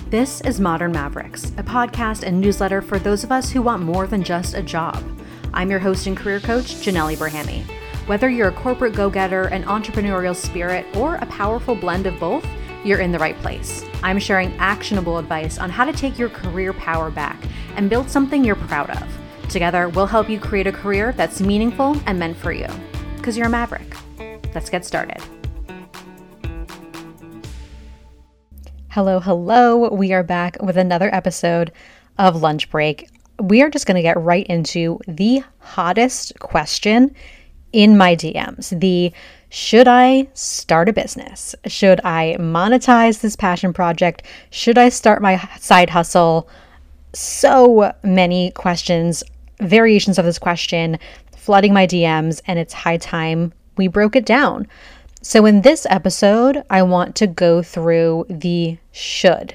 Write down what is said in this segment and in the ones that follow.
This is Modern Mavericks, a podcast and newsletter for those of us who want more than just a job. I'm your host and career coach, Janelle Abrahami. Whether you're a corporate go-getter, an entrepreneurial spirit, or a powerful blend of both, you're in the right place. I'm sharing actionable advice on how to take your career power back and build something you're proud of. Together, we'll help you create a career that's meaningful and meant for you, because you're a maverick. Let's get started. Hello. We are back with another episode of Lunch Break. We are just going to get right into the hottest question in my DMs. Should I start a business? Should I monetize this passion project? Should I start my side hustle? So many questions, variations of this question, flooding my DMs, and it's high time we broke it down. So in this episode, I want to go through the should,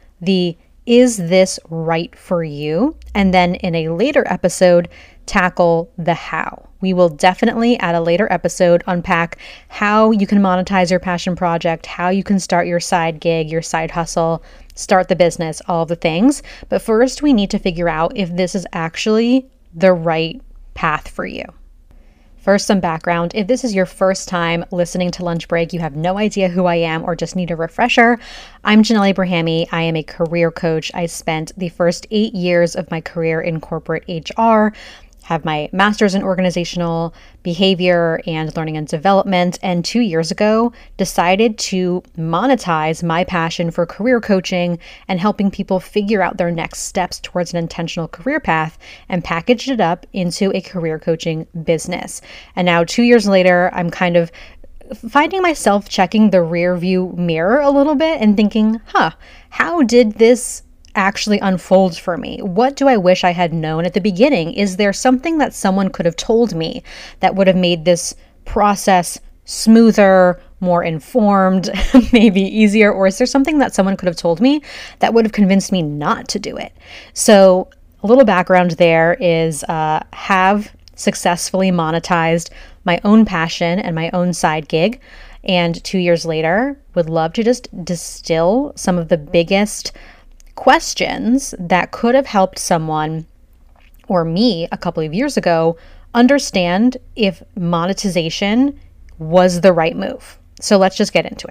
is this right for you? And then in a later episode, tackle the how. We will definitely at a later episode unpack how you can monetize your passion project, how you can start your side gig, your side hustle, start the business, all of the things. But first, we need to figure out if this is actually the right path for you. First, some background. If this is your first time listening to Lunch Break, you have no idea who I am or just need a refresher, I'm Janelle Abrahami. I am a career coach. I spent the first 8 years of my career in corporate HR, have my master's in organizational behavior and learning and development, and 2 years ago decided to monetize my passion for career coaching and helping people figure out their next steps towards an intentional career path, and packaged it up into a career coaching business. And now 2 years later, I'm kind of finding myself checking the rear view mirror a little bit and thinking, how did this actually unfolds for me? What do I wish I had known at the beginning? Is there something that someone could have told me that would have made this process smoother, more informed, maybe easier? Or is there something that someone could have told me that would have convinced me not to do it? So a little background there is have successfully monetized my own passion and my own side gig. And 2 years later, would love to just distill some of the biggest questions that could have helped someone or me a couple of years ago understand if monetization was the right move. So let's just get into it.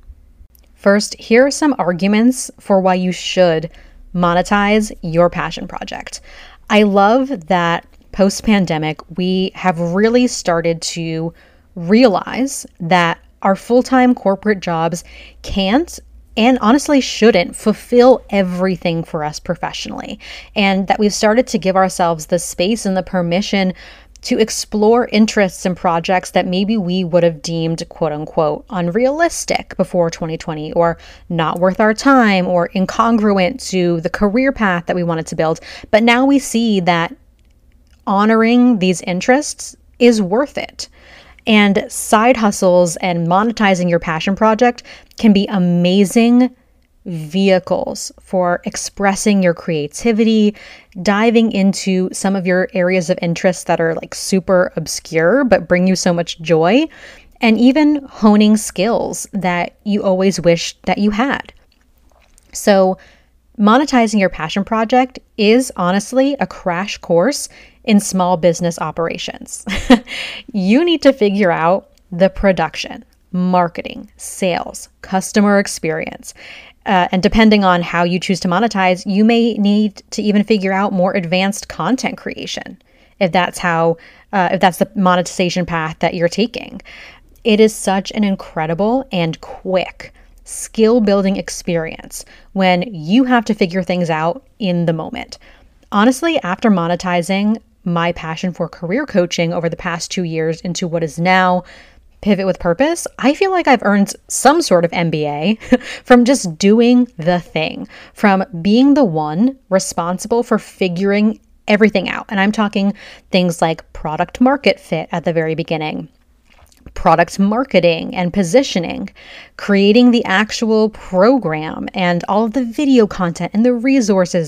First, here are some arguments for why you should monetize your passion project. I love that post-pandemic, we have really started to realize that our full-time corporate jobs can't and honestly shouldn't fulfill everything for us professionally. And that we've started to give ourselves the space and the permission to explore interests and projects that maybe we would have deemed quote unquote unrealistic before 2020, or not worth our time, or incongruent to the career path that we wanted to build. But now we see that honoring these interests is worth it. And side hustles and monetizing your passion project can be amazing vehicles for expressing your creativity, diving into some of your areas of interest that are like super obscure but bring you so much joy, and even honing skills that you always wished that you had. So monetizing your passion project is honestly a crash course in small business operations. You need to figure out the production, marketing, sales, customer experience. And depending on how you choose to monetize, you may need to even figure out more advanced content creation, if that's the monetization path that you're taking. It is such an incredible and quick skill building experience when you have to figure things out in the moment. Honestly, after monetizing my passion for career coaching over the past 2 years into what is now Pivot with Purpose, I feel like I've earned some sort of MBA from just doing the thing, from being the one responsible for figuring everything out. And I'm talking things like product market fit at the very beginning, product marketing and positioning, creating the actual program and all of the video content and the resources that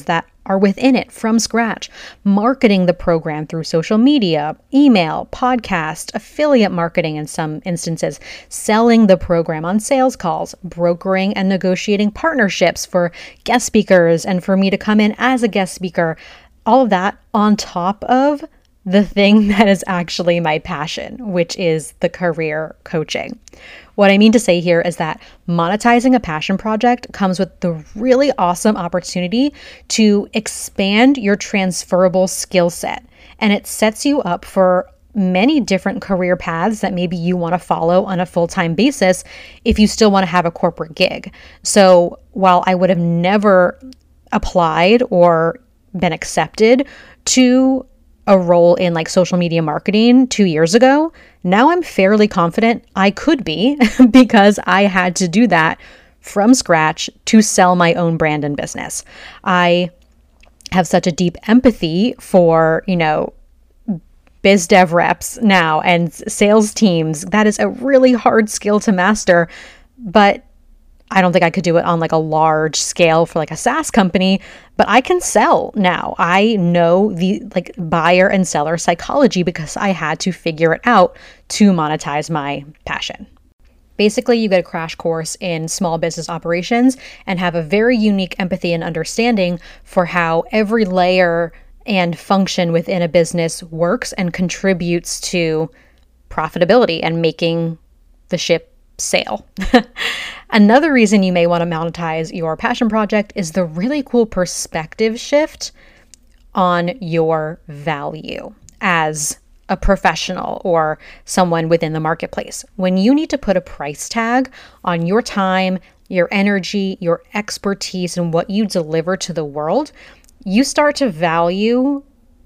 are within it from scratch, marketing the program through social media, email, podcast, affiliate marketing in some instances, selling the program on sales calls, brokering and negotiating partnerships for guest speakers and for me to come in as a guest speaker, all of that on top of the thing that is actually my passion, which is the career coaching. What I mean to say here is that monetizing a passion project comes with the really awesome opportunity to expand your transferable skill set. And it sets you up for many different career paths that maybe you want to follow on a full-time basis if you still want to have a corporate gig. So while I would have never applied or been accepted to a role in like social media marketing 2 years ago, now I'm fairly confident I could be because I had to do that from scratch to sell my own brand and business. I have such a deep empathy for, biz dev reps now and sales teams. That is a really hard skill to master, but I don't think I could do it on like a large scale for like a SaaS company, but I can sell now. I know the like buyer and seller psychology because I had to figure it out to monetize my passion. Basically, you get a crash course in small business operations and have a very unique empathy and understanding for how every layer and function within a business works and contributes to profitability and making the ship sail. Another reason you may want to monetize your passion project is the really cool perspective shift on your value as a professional or someone within the marketplace. When you need to put a price tag on your time, your energy, your expertise, and what you deliver to the world, you start to value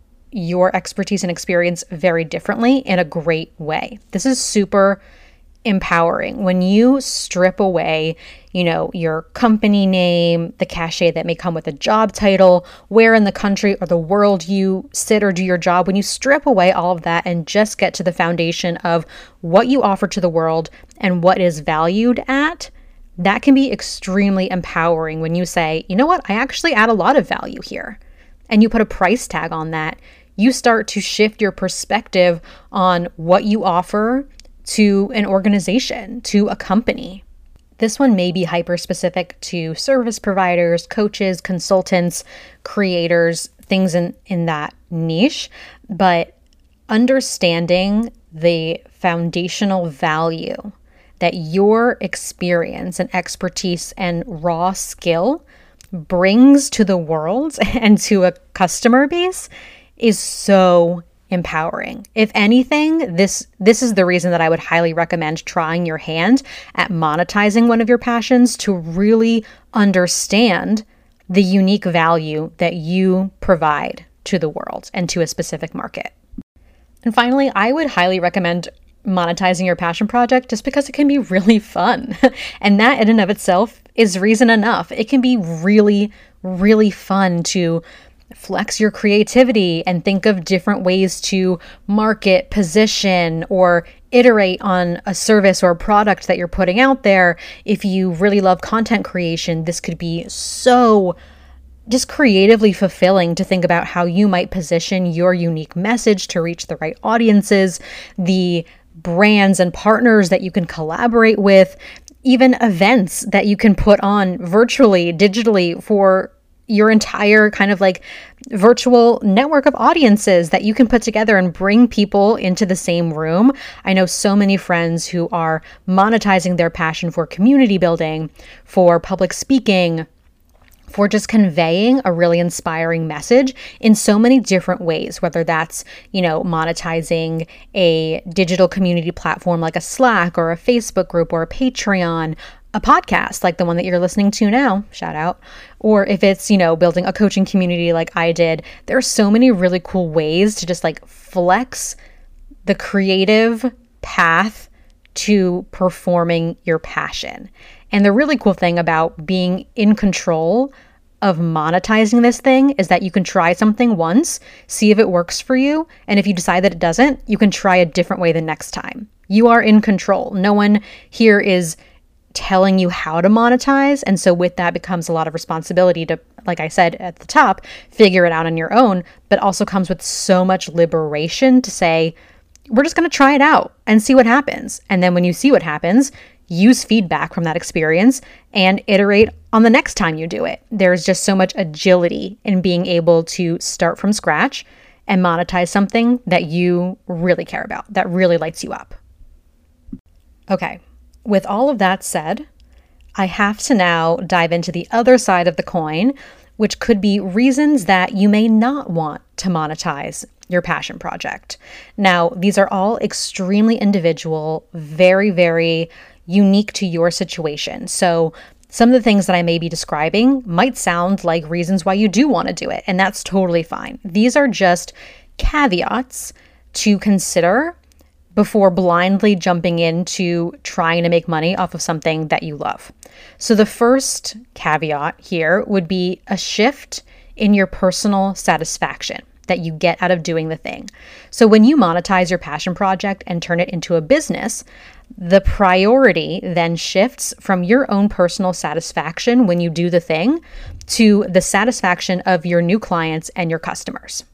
your expertise and experience very differently in a great way. This is super empowering. When you strip away, your company name, the cachet that may come with a job title, where in the country or the world you sit or do your job, when you strip away all of that and just get to the foundation of what you offer to the world and what is valued at, that can be extremely empowering when you say, you know what, I actually add a lot of value here. And you put a price tag on that. You start to shift your perspective on what you offer to an organization, to a company. This one may be hyper-specific to service providers, coaches, consultants, creators, things in that niche, but understanding the foundational value that your experience and expertise and raw skill brings to the world and to a customer base is so empowering. If anything, this is the reason that I would highly recommend trying your hand at monetizing one of your passions to really understand the unique value that you provide to the world and to a specific market. And finally, I would highly recommend monetizing your passion project just because it can be really fun. And that in and of itself is reason enough. It can be really, really fun to flex your creativity and think of different ways to market, position, or iterate on a service or a product that you're putting out there. If you really love content creation, this could be so just creatively fulfilling to think about how you might position your unique message to reach the right audiences, the brands and partners that you can collaborate with, even events that you can put on virtually, digitally for your entire kind of like virtual network of audiences that you can put together and bring people into the same room. I know so many friends who are monetizing their passion for community building, for public speaking, for just conveying a really inspiring message in so many different ways, whether that's, monetizing a digital community platform like a Slack or a Facebook group or a Patreon, a podcast like the one that you're listening to now, shout out, or if it's, building a coaching community like I did. There are so many really cool ways to just like flex the creative path to performing your passion. And the really cool thing about being in control of monetizing this thing is that you can try something once, see if it works for you, and if you decide that it doesn't, you can try a different way the next time. You are in control. No one here is telling you how to monetize. And so with that becomes a lot of responsibility to, like I said at the top, figure it out on your own, but also comes with so much liberation to say, we're just going to try it out and see what happens. And then when you see what happens, use feedback from that experience and iterate on the next time you do it. There's just so much agility in being able to start from scratch and monetize something that you really care about, that really lights you up. Okay, with all of that said, I have to now dive into the other side of the coin, which could be reasons that you may not want to monetize your passion project. Now, these are all extremely individual, very, very unique to your situation. So some of the things that I may be describing might sound like reasons why you do want to do it, and that's totally fine. These are just caveats to consider before blindly jumping into trying to make money off of something that you love. So the first caveat here would be a shift in your personal satisfaction that you get out of doing the thing. So when you monetize your passion project and turn it into a business, the priority then shifts from your own personal satisfaction when you do the thing to the satisfaction of your new clients and your customers.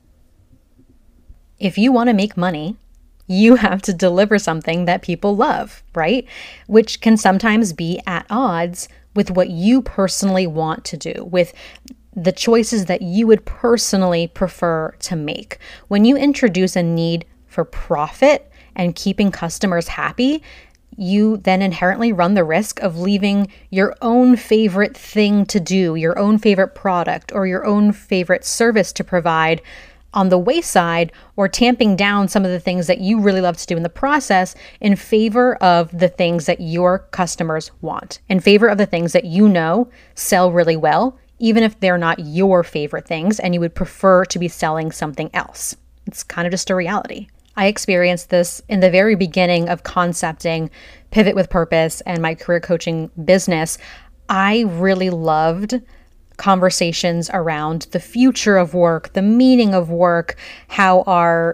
If you want to make money, you have to deliver something that people love, right? Which can sometimes be at odds with what you personally want to do, with the choices that you would personally prefer to make. When you introduce a need for profit and keeping customers happy, you then inherently run the risk of leaving your own favorite thing to do, your own favorite product, or your own favorite service to provide on the wayside, or tamping down some of the things that you really love to do in the process in favor of the things that your customers want, in favor of the things that you know sell really well, even if they're not your favorite things and you would prefer to be selling something else. It's kind of just a reality. I experienced this in the very beginning of concepting Pivot with Purpose and my career coaching business. I really loved conversations around the future of work, the meaning of work, how our,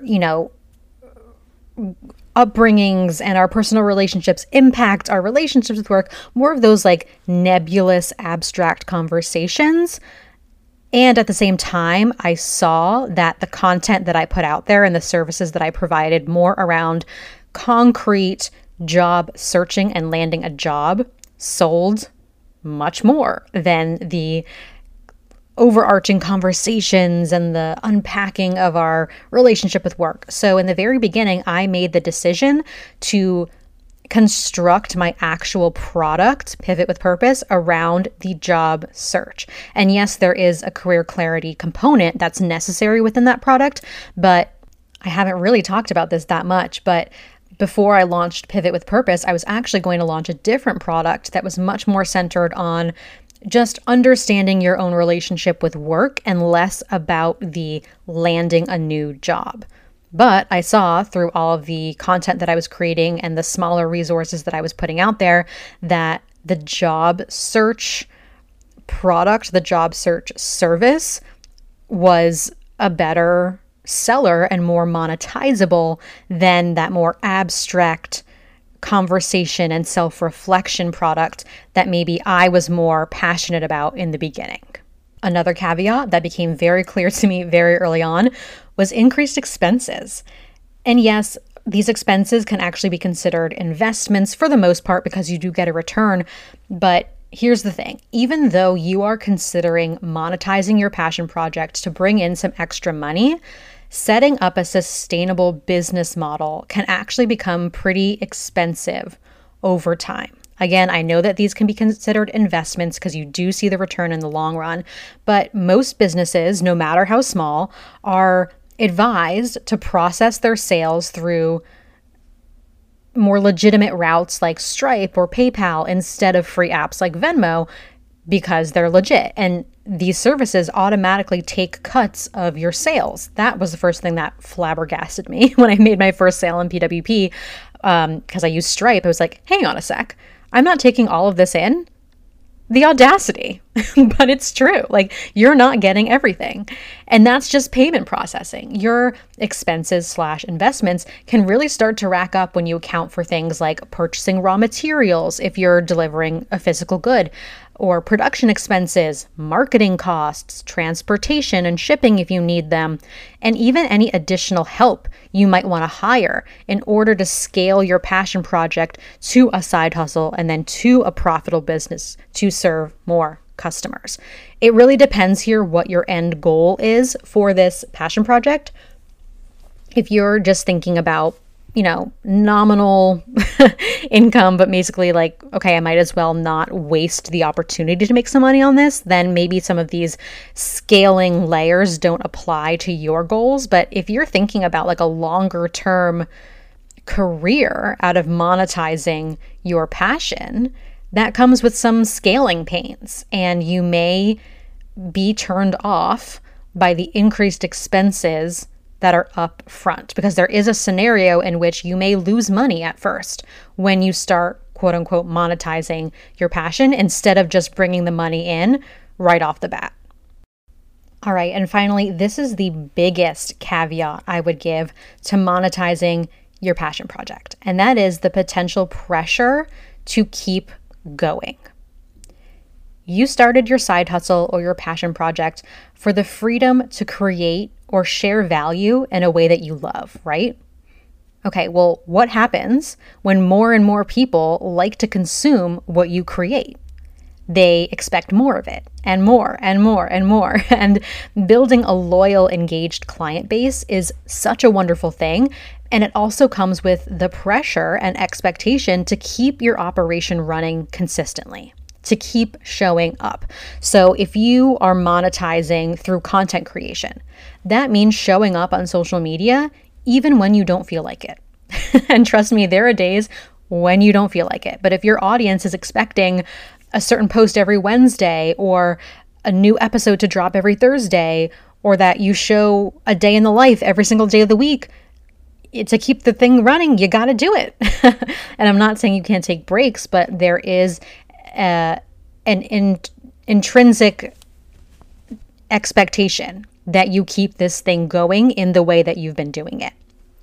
upbringings and our personal relationships impact our relationships with work, more of those like nebulous, abstract conversations. And at the same time, I saw that the content that I put out there and the services that I provided more around concrete job searching and landing a job sold much more than the overarching conversations and the unpacking of our relationship with work. So in the very beginning, I made the decision to construct my actual product, Pivot with Purpose, around the job search. And yes, there is a career clarity component that's necessary within that product, but I haven't really talked about this that much. But before I launched Pivot with Purpose, I was actually going to launch a different product that was much more centered on just understanding your own relationship with work and less about the landing a new job. But I saw through all of the content that I was creating and the smaller resources that I was putting out there that the job search product, the job search service was a better seller and more monetizable than that more abstract conversation and self-reflection product that maybe I was more passionate about in the beginning. Another caveat that became very clear to me very early on was increased expenses. And yes, these expenses can actually be considered investments for the most part because you do get a return. But here's the thing, even though you are considering monetizing your passion project to bring in some extra money, setting up a sustainable business model can actually become pretty expensive over time. Again, I know that these can be considered investments because you do see the return in the long run, but most businesses, no matter how small, are advised to process their sales through more legitimate routes like Stripe or PayPal instead of free apps like Venmo because they're legit. And these services automatically take cuts of your sales. That was the first thing that flabbergasted me when I made my first sale in PWP because I used Stripe. I was like, hang on a sec. I'm not taking all of this in. The audacity, but it's true. Like, you're not getting everything. And that's just payment processing. Your expenses slash investments can really start to rack up when you account for things like purchasing raw materials if you're delivering a physical good, or production expenses, marketing costs, transportation and shipping if you need them, and even any additional help you might want to hire in order to scale your passion project to a side hustle and then to a profitable business to serve more customers. It really depends here what your end goal is for this passion project. If you're just thinking about nominal income, but basically like, okay, I might as well not waste the opportunity to make some money on this, then maybe some of these scaling layers don't apply to your goals. But if you're thinking about like a longer term career out of monetizing your passion, that comes with some scaling pains, and you may be turned off by the increased expenses that are up front, because there is a scenario in which you may lose money at first when you start quote unquote monetizing your passion instead of just bringing the money in right off the bat. All right, and finally, this is the biggest caveat I would give to monetizing your passion project, and that is the potential pressure to keep going. You started your side hustle or your passion project for the freedom to create or share value in a way that you love, right? Okay, well, what happens when more and more people like to consume what you create? They expect more of it, and more and more and more. And building a loyal, engaged client base is such a wonderful thing. And it also comes with the pressure and expectation to keep your operation running consistently, to keep showing up. So if you are monetizing through content creation, that means showing up on social media even when you don't feel like it. And trust me, there are days when you don't feel like it. But if your audience is expecting a certain post every Wednesday, or a new episode to drop every Thursday, or that you show a day in the life every single day of the week, to keep the thing running, you got to do it. And I'm not saying you can't take breaks, but there is an intrinsic expectation that you keep this thing going in the way that you've been doing it.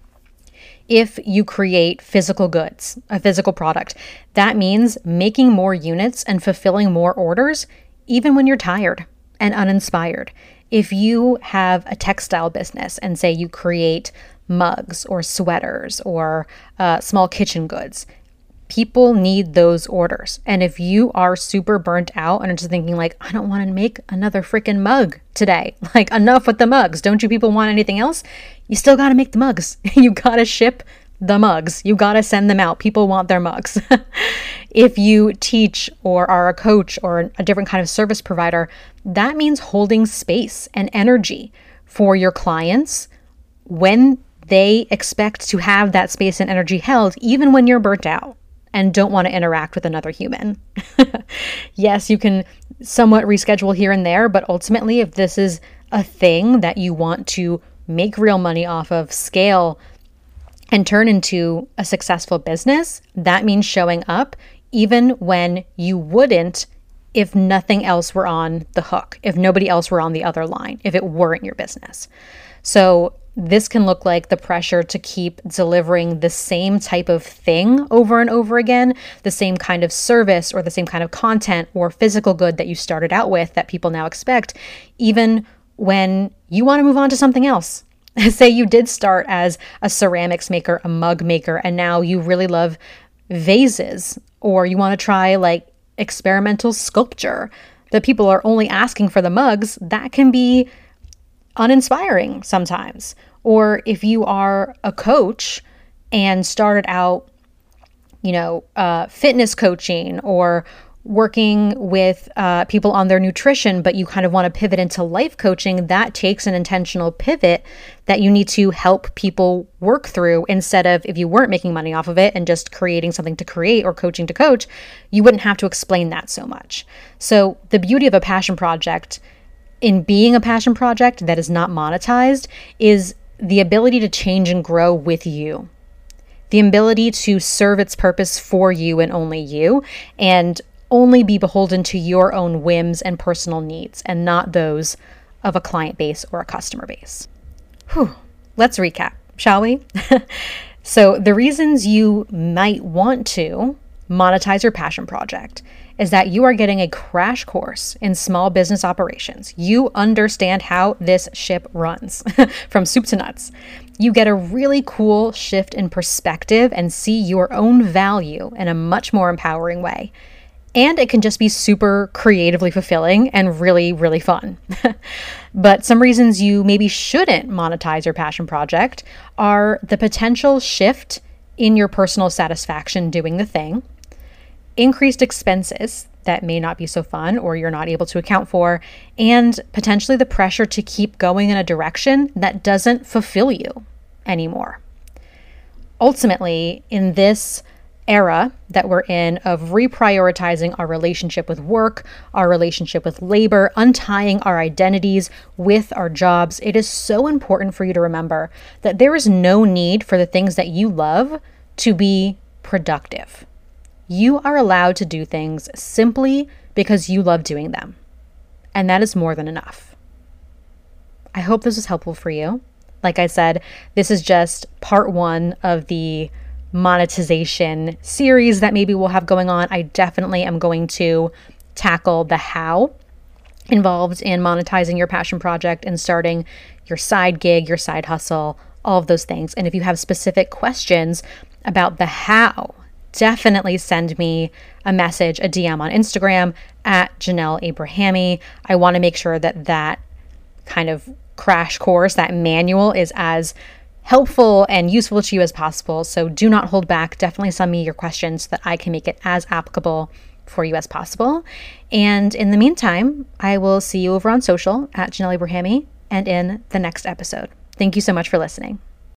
If you create physical goods, a physical product, that means making more units and fulfilling more orders, even when you're tired and uninspired. If you have a textile business and say you create mugs or sweaters or small kitchen goods, people need those orders. And if you are super burnt out and are just thinking like, I don't want to make another freaking mug today, like enough with the mugs. Don't you people want anything else? You still got to make the mugs. You got to ship the mugs. You got to send them out. People want their mugs. If you teach or are a coach or a different kind of service provider, that means holding space and energy for your clients when they expect to have that space and energy held, even when you're burnt out and don't want to interact with another human. Yes, you can somewhat reschedule here and there, but ultimately, if this is a thing that you want to make real money off of, scale, and turn into a successful business, that means showing up even when you wouldn't if nothing else were on the hook, if nobody else were on the other line, if it weren't your business. So this can look like the pressure to keep delivering the same type of thing over and over again, the same kind of service or the same kind of content or physical good that you started out with that people now expect, even when you want to move on to something else. Say you did start as a ceramics maker, a mug maker, and now you really love vases, or you want to try like experimental sculpture that people are only asking for the mugs. That can be uninspiring sometimes. Or if you are a coach and started out, fitness coaching or working with people on their nutrition, but you kind of want to pivot into life coaching, that takes an intentional pivot that you need to help people work through, instead of, if you weren't making money off of it and just creating something to create or coaching to coach, you wouldn't have to explain that so much. So the beauty of a passion project, in being a passion project that is not monetized, is the ability to change and grow with you, the ability to serve its purpose for you and only you, and only be beholden to your own whims and personal needs and not those of a client base or a customer base. Whew. Let's recap, shall we? So the reasons you might want to monetize your passion project is that you are getting a crash course in small business operations. You understand how this ship runs from soup to nuts. You get a really cool shift in perspective and see your own value in a much more empowering way. And it can just be super creatively fulfilling and really, really fun. But some reasons you maybe shouldn't monetize your passion project are the potential shift in your personal satisfaction doing the thing, increased expenses that may not be so fun or you're not able to account for, and potentially the pressure to keep going in a direction that doesn't fulfill you anymore. Ultimately, in this era that we're in of reprioritizing our relationship with work, our relationship with labor, untying our identities with our jobs, it is so important for you to remember that there is no need for the things that you love to be productive. You are allowed to do things simply because you love doing them. And that is more than enough. I hope this was helpful for you. Like I said, this is just part one of the monetization series that maybe we'll have going on. I definitely am going to tackle the how involved in monetizing your passion project and starting your side gig, your side hustle, all of those things. And if you have specific questions about the how, definitely send me a message, a DM on Instagram at Janelle Abrahami. I want to make sure that that kind of crash course, that manual, is as helpful and useful to you as possible. So do not hold back. Definitely send me your questions so that I can make it as applicable for you as possible. And in the meantime, I will see you over on social at Janelle Abrahami and in the next episode. Thank you so much for listening.